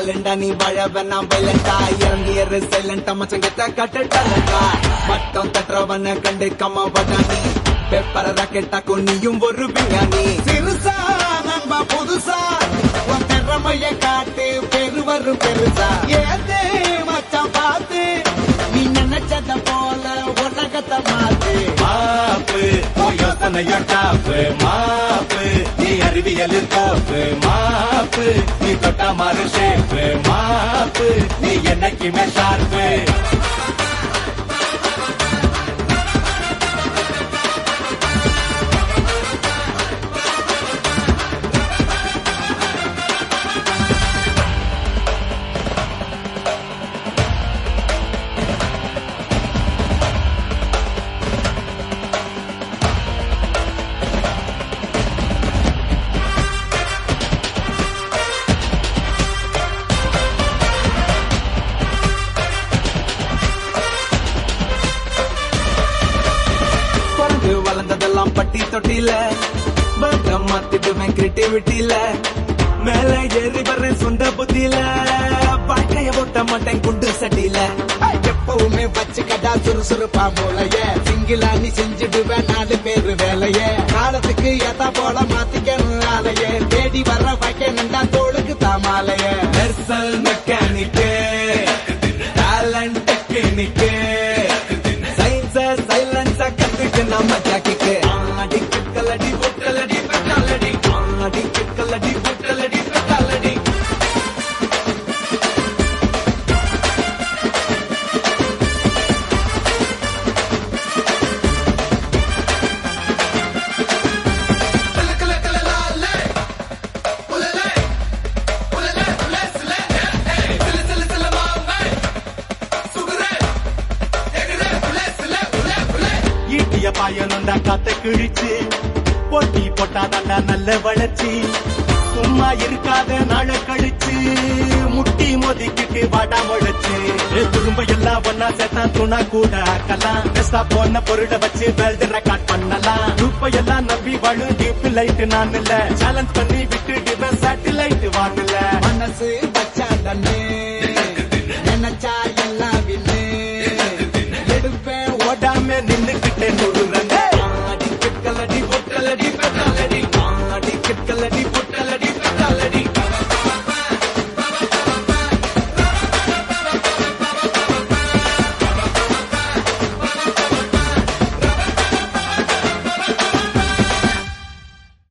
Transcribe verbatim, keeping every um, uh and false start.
சைலண்டா நீ வாழ வேணாம் பைலண்டா இறங்கி ஏறு சைலண்டா மச்சங்கத்த கட்டட்டா மட்டம் தட்டுறவன கண்டு கம்மா பட்டா நீ பேப்பர ராக்கெட்டாக்கும் நீயும் ஒரு விஞ்ஞானி சிறுசா நண்பா புதுசா உன் திறமைய காட்டு பெருவரு பெருசா ஏதே மச்சான் பார்த்து நீ நினைச்சத போல உலகத்தை மாத்து மாப்பு யோசனையும் டாப்பு மாப்பு நீ அறிவியல் தோப்பு மாப்பு நீ தொட்டா மாறு ஷேப்பு மாப்பு நீ என்னைக்குமே ஷார்ப்பு வளர்ந்ததெல்லாம் பட்டி தொட்டில பக்கம் மாத்திடுவேன் கிரியேட்டிவிட்டில மேல ஏறி வர சொந்த புத்தியில வாழ்க்கைய ஓட்ட மாட்டேன் குண்டு சட்டியில எப்பவுமே வச்சு கடா சுறுசுறுப்பா போலைய சிங்கிளா நீ செஞ்சுடுவேன் நாலு பேரு வேலைய காலத்துக்கு எதா போல மாத்திக்கணும் ஆலைய தேடி வர்ற வைக்கணுண்டா தோளுக்கு தாமாலைய மெர்சல் மெக்கானிக்கு டேலண்ட் டெக்னிக்கு சயின்ஸ சைலன்ஸ கத்துக்கு நம்ம ஜாக்கிக்கு ஆடி கலடி புட்டலடி பெட்டாலடி ஆடி கலடி புட்டலடி பெட்டாலடி பாயனுண்டா காத்த கிழிச்சு போட்டி போட்டாதாண்டா நல்ல வளர்ச்சி சும்மா இருக்காத நாள கழிச்சு முட்டி மோதிக்கிட்டு வாடா முளைச்சு திரும்ப எல்லாம் ஒன்னா சேர்த்தா துணா கூட ஆக்கலாம் பெஸ்டா போன பொருளை வச்சு வேல்டு ரெக்கார்ட் பண்ணலாம் ரூப்ப எல்லாம் நம்பி வாழு டியூப் லைட் நான் இல்ல சேலஞ்ச் பண்ணி விட்டு சேட்டலைட் வாங்கல மனசு பச்சா தண்ணே நினைச்சா எல்லாம் வில்லு எடுப்பேன் ஓடாம நின்னு